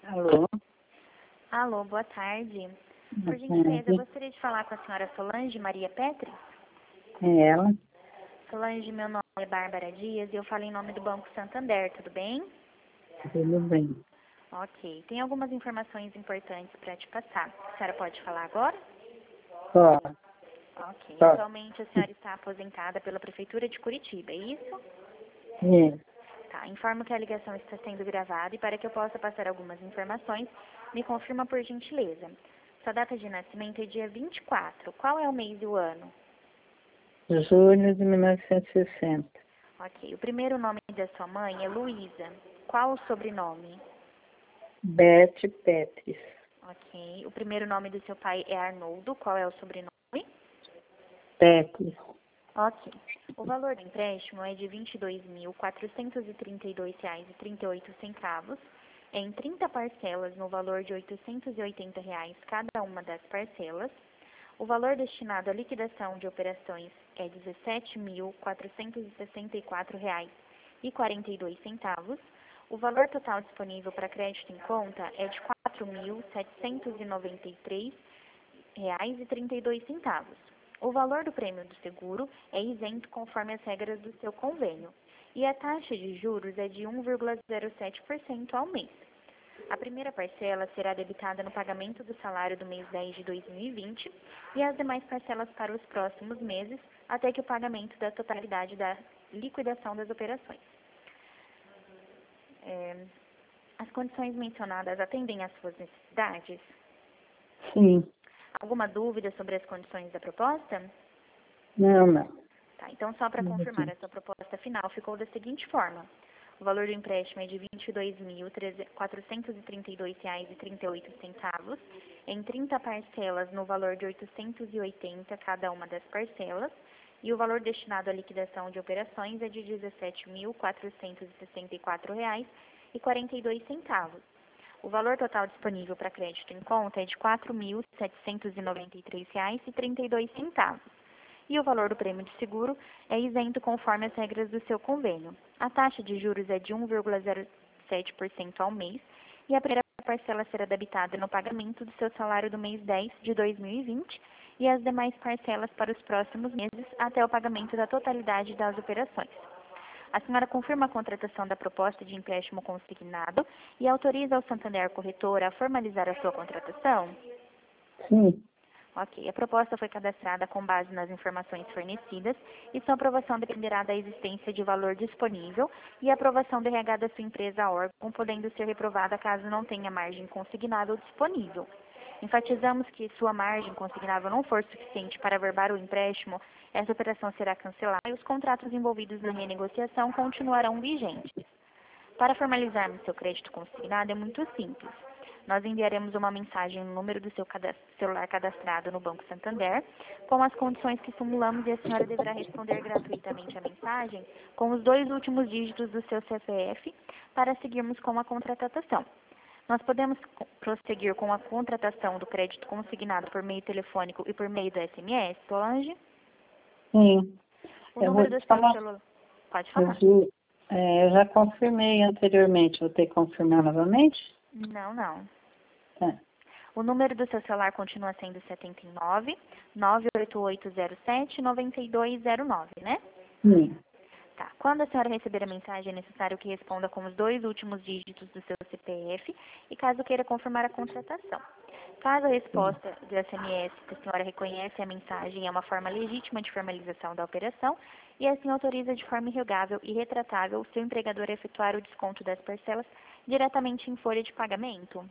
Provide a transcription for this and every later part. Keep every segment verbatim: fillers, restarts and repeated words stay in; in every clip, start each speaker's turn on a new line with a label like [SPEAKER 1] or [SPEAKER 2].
[SPEAKER 1] Alô?
[SPEAKER 2] Alô, boa tarde. Por
[SPEAKER 1] Boa
[SPEAKER 2] gentileza, eu
[SPEAKER 1] tarde.
[SPEAKER 2] gostaria de falar com a senhora Solange Maria Petri.
[SPEAKER 1] É ela?
[SPEAKER 2] Solange, meu nome é Bárbara Dias e eu falo em nome do Banco Santander, tudo bem?
[SPEAKER 1] Tudo bem.
[SPEAKER 2] Ok. Tem algumas informações importantes para te passar. A senhora pode falar agora?
[SPEAKER 1] Só,
[SPEAKER 2] Ok.
[SPEAKER 1] só.
[SPEAKER 2] Atualmente a senhora está aposentada pela Prefeitura de Curitiba, é isso?
[SPEAKER 1] É.
[SPEAKER 2] Tá. Informo que a ligação está sendo gravada e para que eu possa passar algumas informações, me confirma por gentileza. Sua data de nascimento é dia vinte e quatro. Qual é o mês e o ano?
[SPEAKER 1] Julho de mil novecentos e sessenta.
[SPEAKER 2] Ok. O primeiro nome da sua mãe é Luísa. Qual o sobrenome?
[SPEAKER 1] Beth Petris.
[SPEAKER 2] Ok. O primeiro nome do seu pai é Arnoldo. Qual é o sobrenome?
[SPEAKER 1] Petris.
[SPEAKER 2] Ok. O valor do empréstimo é de vinte e dois mil, quatrocentos e trinta e dois reais e trinta e oito centavos, em trinta parcelas no valor de oitocentos e oitenta reais cada uma das parcelas. O valor destinado à liquidação de operações é dezessete mil, quatrocentos e sessenta e quatro reais e quarenta e dois centavos. O valor total disponível para crédito em conta é de quatro mil, setecentos e noventa e três reais e trinta e dois centavos. O valor do prêmio do seguro é isento conforme as regras do seu convênio e a taxa de juros é de um vírgula zero sete por cento ao mês. A primeira parcela será debitada no pagamento do salário do mês dez de dois mil e vinte e as demais parcelas para os próximos meses até que o pagamento da totalidade da liquidação das operações. É, as condições mencionadas atendem às suas necessidades?
[SPEAKER 1] Sim.
[SPEAKER 2] Alguma dúvida sobre as condições da proposta?
[SPEAKER 1] Não, não.
[SPEAKER 2] Tá, então, só para confirmar, a sua proposta final ficou da seguinte forma. O valor do empréstimo é de vinte e dois mil, quatrocentos e trinta e dois reais e trinta e oito centavos, em trinta parcelas no valor de oitocentos e oitenta cada uma das parcelas, e o valor destinado à liquidação de operações é de dezessete mil, quatrocentos e sessenta e quatro reais e quarenta e dois centavos. O valor total disponível para crédito em conta é de quatro mil, setecentos e noventa e três reais e trinta e dois centavos. E o valor do prêmio de seguro é isento conforme as regras do seu convênio. A taxa de juros é de um vírgula zero sete por cento ao mês e a primeira parcela será debitada no pagamento do seu salário do mês dez de dois mil e vinte e as demais parcelas para os próximos meses até o pagamento da totalidade das operações. A senhora confirma a contratação da proposta de empréstimo consignado e autoriza o Santander Corretora a formalizar a sua contratação?
[SPEAKER 1] Sim.
[SPEAKER 2] Ok. A proposta foi cadastrada com base nas informações fornecidas e sua aprovação dependerá da existência de valor disponível e a aprovação do R H da sua empresa órgão, podendo ser reprovada caso não tenha margem consignável disponível. Enfatizamos que sua margem consignável não for suficiente para averbar o empréstimo, essa operação será cancelada e os contratos envolvidos na renegociação continuarão vigentes. Para formalizarmos seu crédito consignado é muito simples. Nós enviaremos uma mensagem no número do seu cadastro, celular cadastrado no Banco Santander, com as condições que simulamos e a senhora deverá responder gratuitamente a mensagem com os dois últimos dígitos do seu C P F para seguirmos com a contratação. Nós podemos prosseguir com a contratação do crédito consignado por meio telefônico e por meio do S M S, Solange?
[SPEAKER 1] Sim.
[SPEAKER 2] O
[SPEAKER 1] Eu vou
[SPEAKER 2] número do
[SPEAKER 1] te
[SPEAKER 2] seu
[SPEAKER 1] falar.
[SPEAKER 2] celular... Pode
[SPEAKER 1] Eu,
[SPEAKER 2] falar.
[SPEAKER 1] vi- é, eu já confirmei anteriormente. Vou ter que confirmar novamente?
[SPEAKER 2] Não, não.
[SPEAKER 1] Tá.
[SPEAKER 2] O número do seu celular continua sendo setenta e nove, nove oito oito zero sete, nove dois zero nove, né?
[SPEAKER 1] Sim.
[SPEAKER 2] Tá. Quando a senhora receber a mensagem, é necessário que responda com os dois últimos dígitos do seu C P F e caso queira confirmar a contratação. Caso a resposta do S M S que a senhora reconhece a mensagem é uma forma legítima de formalização da operação e assim autoriza de forma irrevogável e retratável o seu empregador a efetuar o desconto das parcelas diretamente em folha de pagamento.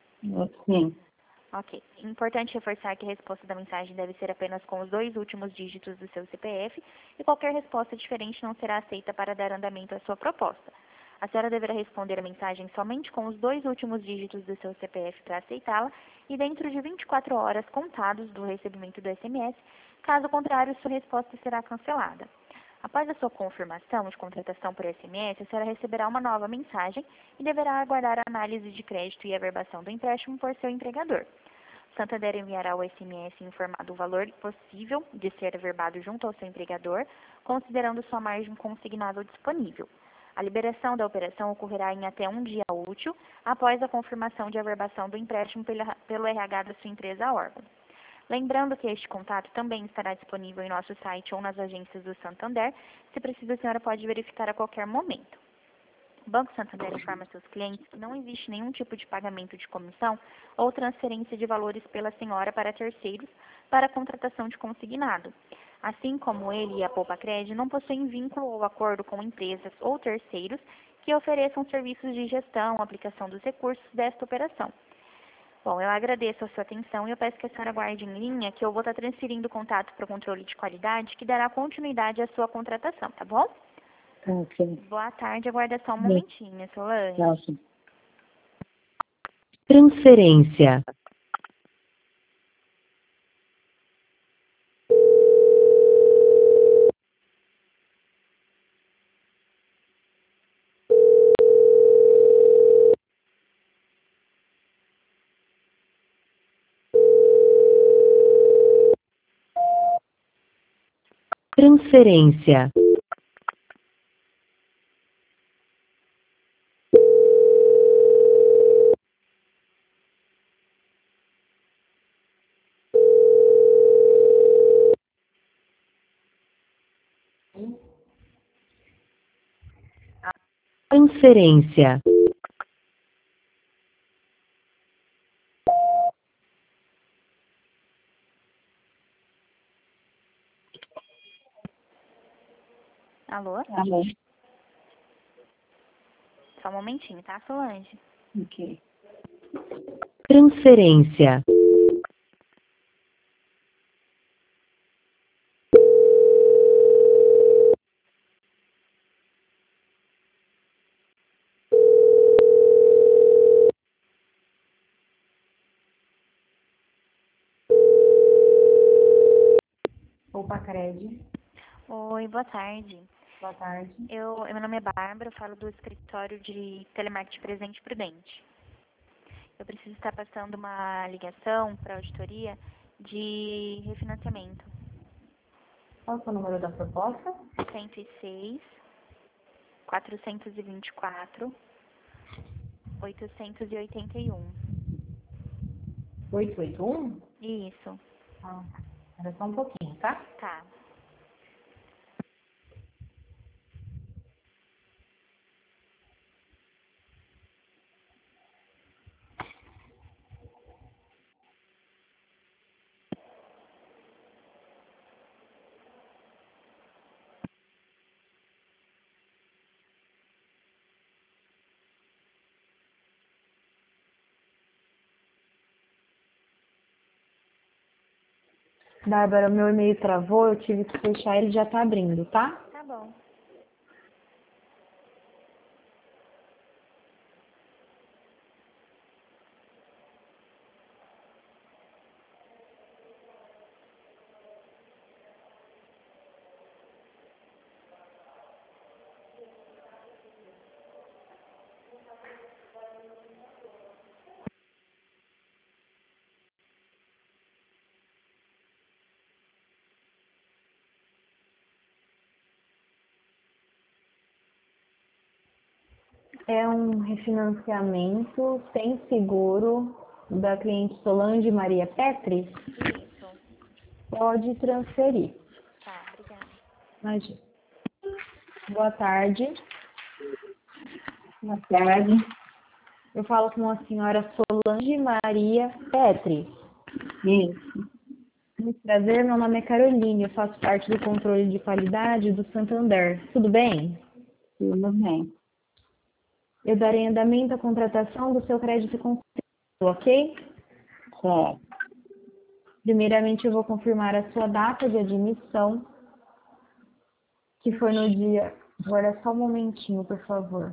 [SPEAKER 1] Sim.
[SPEAKER 2] Ok. Importante reforçar que a resposta da mensagem deve ser apenas com os dois últimos dígitos do seu C P F e qualquer resposta diferente não será aceita para dar andamento à sua proposta. A senhora deverá responder a mensagem somente com os dois últimos dígitos do seu C P F para aceitá-la e dentro de vinte e quatro horas contados do recebimento do S M S, caso contrário, sua resposta será cancelada. Após a sua confirmação de contratação por S M S, a senhora receberá uma nova mensagem e deverá aguardar a análise de crédito e averbação do empréstimo por seu empregador. O Santander enviará ao S M S informado o valor possível de ser averbado junto ao seu empregador, considerando sua margem consignável disponível. A liberação da operação ocorrerá em até um dia útil após a confirmação de averbação do empréstimo pelo R H da sua empresa órgão. Lembrando que este contato também estará disponível em nosso site ou nas agências do Santander. Se precisa, a senhora pode verificar a qualquer momento. O Banco Santander informa seus clientes que não existe nenhum tipo de pagamento de comissão ou transferência de valores pela senhora para terceiros para a contratação de consignado. Assim como ele e a Poupa-Cred não possuem vínculo ou acordo com empresas ou terceiros que ofereçam serviços de gestão, aplicação dos recursos desta operação. Bom, eu agradeço a sua atenção e eu peço que a senhora aguarde em linha que eu vou estar transferindo o contato para o controle de qualidade que dará continuidade à sua contratação, tá bom?
[SPEAKER 1] Tá, ok.
[SPEAKER 2] Boa tarde, aguarda só um
[SPEAKER 1] Bem.
[SPEAKER 2] momentinho, Solange.
[SPEAKER 1] Tá, sim.
[SPEAKER 3] Transferência. Transferência. Transferência.
[SPEAKER 2] Alô?
[SPEAKER 1] Alô?
[SPEAKER 2] Só um momentinho, tá, Solange?
[SPEAKER 1] Ok.
[SPEAKER 3] Transferência.
[SPEAKER 1] Poupa-Cred.
[SPEAKER 2] Oi, boa tarde.
[SPEAKER 1] Boa tarde.
[SPEAKER 2] Eu, meu nome é Bárbara, eu falo do escritório de telemarketing Presente Prudente. Eu preciso estar passando uma ligação para a auditoria de refinanciamento.
[SPEAKER 1] Qual é o número da proposta?
[SPEAKER 2] cento e seis, quatrocentos e vinte e quatro, oitocentos e oitenta e um.
[SPEAKER 1] oito oito um?
[SPEAKER 2] Isso,
[SPEAKER 1] Ah, era só um pouquinho, tá?
[SPEAKER 2] tá.
[SPEAKER 1] Bárbara, meu e-mail travou, eu tive que fechar, ele já tá abrindo, tá?
[SPEAKER 2] Tá bom.
[SPEAKER 1] É um refinanciamento sem seguro da cliente Solange Maria Petri.
[SPEAKER 2] Isso.
[SPEAKER 1] Pode transferir.
[SPEAKER 2] Tá, obrigada.
[SPEAKER 1] Imagina. Boa tarde. Boa tarde. Eu falo com a senhora Solange Maria Petri.
[SPEAKER 4] Isso.
[SPEAKER 1] Muito prazer, meu nome é Caroline, eu faço parte do controle de qualidade do Santander. Tudo bem?
[SPEAKER 4] Tudo bem.
[SPEAKER 1] Eu darei andamento à contratação do seu crédito consignado, ok?
[SPEAKER 4] Certo.
[SPEAKER 1] Primeiramente, eu vou confirmar a sua data de admissão, que foi no dia... Agora, só um momentinho, por favor.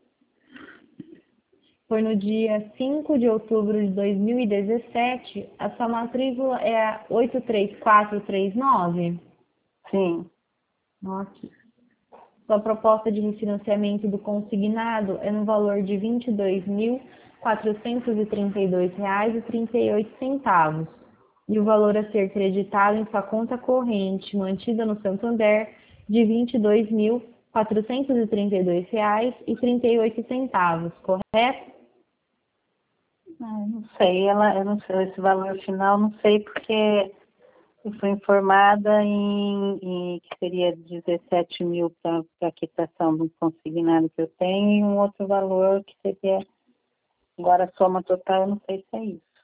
[SPEAKER 1] Foi no dia cinco de outubro de dois mil e dezessete. A sua matrícula é a oito três quatro três nove?
[SPEAKER 4] Sim.
[SPEAKER 1] Ok. Sua proposta de refinanciamento do consignado é no valor de vinte e dois mil quatrocentos e trinta e dois reais e trinta e oito centavos. E o valor a ser creditado em sua conta corrente, mantida no Santander, de vinte e dois mil quatrocentos e trinta e dois reais e trinta e oito centavos, correto?
[SPEAKER 4] Ah, não sei, ela, eu não sei, esse valor final, não sei porque eu fui informada em, em que seria dezessete mil para a quitação do consignado que eu tenho e um outro valor que seria, agora a soma total, eu não sei se é isso.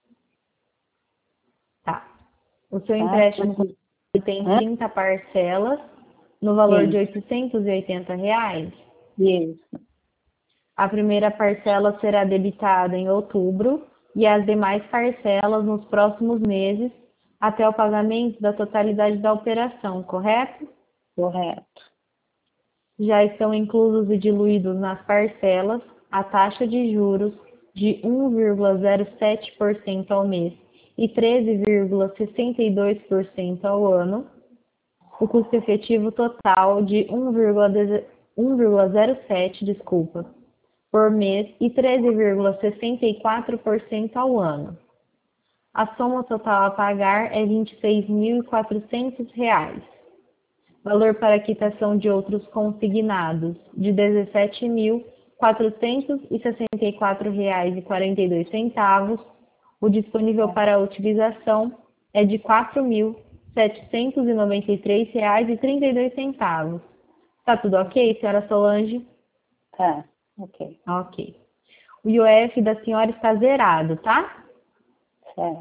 [SPEAKER 1] Tá. O seu
[SPEAKER 4] Tá?
[SPEAKER 1] empréstimo
[SPEAKER 4] Porque-
[SPEAKER 1] tem
[SPEAKER 4] Hã?
[SPEAKER 1] trinta parcelas no valor
[SPEAKER 4] Sim,
[SPEAKER 1] de oitocentos e oitenta reais.
[SPEAKER 4] isso.
[SPEAKER 1] A primeira parcela será debitada em outubro e as demais parcelas nos próximos meses até o pagamento da totalidade da operação, correto?
[SPEAKER 4] Correto.
[SPEAKER 1] Já estão inclusos e diluídos nas parcelas a taxa de juros de um vírgula zero sete por cento ao mês e treze vírgula sessenta e dois por cento ao ano, o custo efetivo total de um vírgula zero sete, desculpa, por mês e treze vírgula sessenta e quatro por cento ao ano. A soma total a pagar é vinte e seis mil e quatrocentos reais. Valor para quitação de outros consignados de dezessete mil quatrocentos e sessenta e quatro reais e quarenta e dois centavos. O disponível para a utilização é de quatro mil setecentos e noventa e três reais e trinta e dois centavos. Tá tudo ok, senhora Solange?
[SPEAKER 4] Tá, ok.
[SPEAKER 1] Ok. O I O F da senhora está zerado, tá?
[SPEAKER 4] Certo.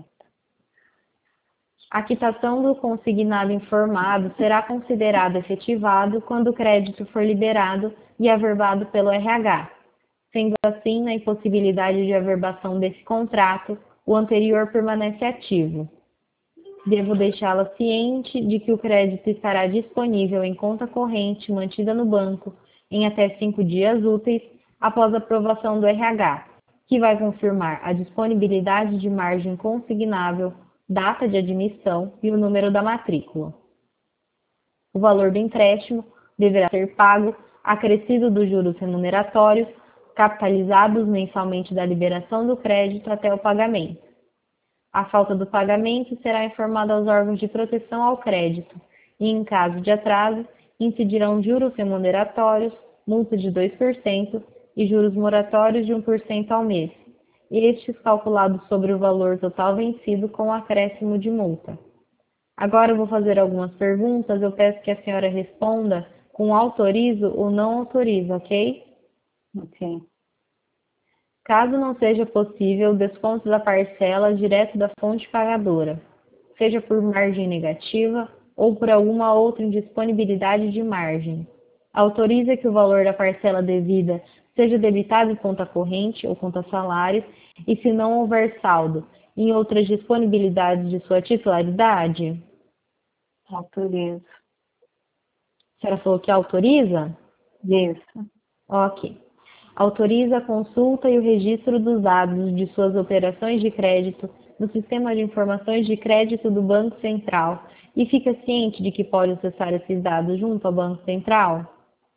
[SPEAKER 1] A quitação do consignado informado será considerado efetivado quando o crédito for liberado e averbado pelo R H. Sendo assim, na impossibilidade de averbação desse contrato, o anterior permanece ativo. Devo deixá-la ciente de que o crédito estará disponível em conta corrente mantida no banco em até cinco dias úteis após a aprovação do R H, que vai confirmar a disponibilidade de margem consignável, data de admissão e o número da matrícula. O valor do empréstimo deverá ser pago acrescido dos juros remuneratórios, capitalizados mensalmente da liberação do crédito até o pagamento. A falta do pagamento será informada aos órgãos de proteção ao crédito e, em caso de atraso, incidirão juros remuneratórios, multa de dois por cento e juros moratórios de um por cento ao mês, estes calculados sobre o valor total vencido com acréscimo de multa. Agora eu vou fazer algumas perguntas, eu peço que a senhora responda com autorizo ou não autorizo, ok?
[SPEAKER 4] Ok.
[SPEAKER 1] Caso não seja possível o desconto da parcela direto da fonte pagadora, seja por margem negativa ou por alguma outra indisponibilidade de margem, autoriza que o valor da parcela devida seja debitado em conta corrente ou conta salários e, se não houver saldo, em outras disponibilidades de sua titularidade?
[SPEAKER 4] Autorizo.
[SPEAKER 1] A senhora falou que autoriza?
[SPEAKER 4] Isso.
[SPEAKER 1] Ok. Autoriza a consulta e o registro dos dados de suas operações de crédito no Sistema de Informações de Crédito do Banco Central e fica ciente de que pode acessar esses dados junto ao Banco Central?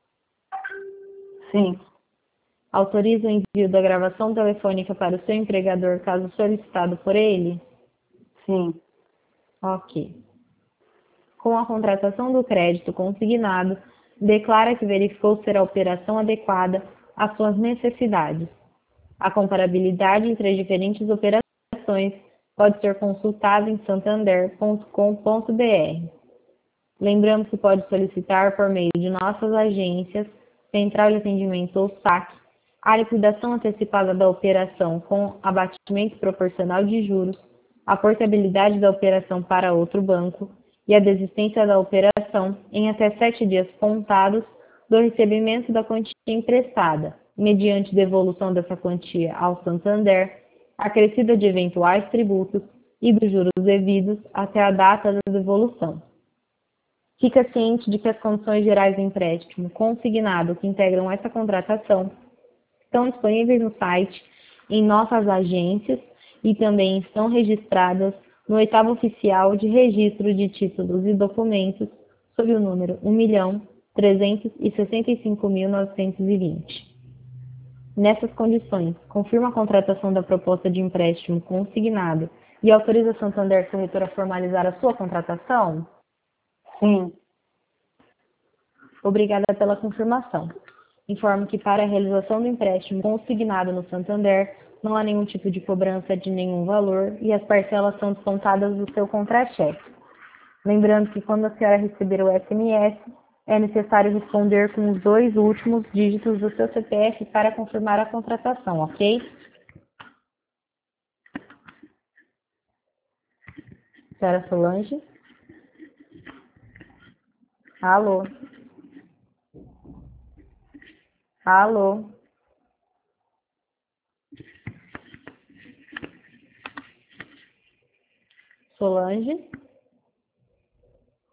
[SPEAKER 4] Sim.
[SPEAKER 1] Autoriza o envio da gravação telefônica para o seu empregador caso solicitado por ele?
[SPEAKER 4] Sim.
[SPEAKER 1] Ok. Com a contratação do crédito consignado, declara que verificou ser a operação adequada às suas necessidades. A comparabilidade entre as diferentes operações pode ser consultada em santander ponto com ponto br. Lembramos que pode solicitar por meio de nossas agências, Central de Atendimento ou saque, a liquidação antecipada da operação com abatimento proporcional de juros, a portabilidade da operação para outro banco e a desistência da operação em até sete dias contados do recebimento da quantia emprestada, mediante devolução dessa quantia ao Santander, acrescida de eventuais tributos e dos juros devidos até a data da devolução. Fica ciente de que as condições gerais do empréstimo consignado que integram essa contratação estão disponíveis no site, em nossas agências e também estão registradas no oitavo oficial de registro de títulos e documentos sob o número um milhão trezentos e sessenta e cinco mil novecentos e vinte. Nessas condições, confirma a contratação da proposta de empréstimo consignado e autoriza a Santander Corretora a formalizar a sua contratação?
[SPEAKER 4] Sim.
[SPEAKER 1] Obrigada pela confirmação. Informo que para a realização do empréstimo consignado no Santander, não há nenhum tipo de cobrança de nenhum valor e as parcelas são descontadas do seu contra-cheque. Lembrando que quando a senhora receber o S M S, é necessário responder com os dois últimos dígitos do seu C P F para confirmar a contratação, ok? Senhora Solange? Alô? Alô? Solange?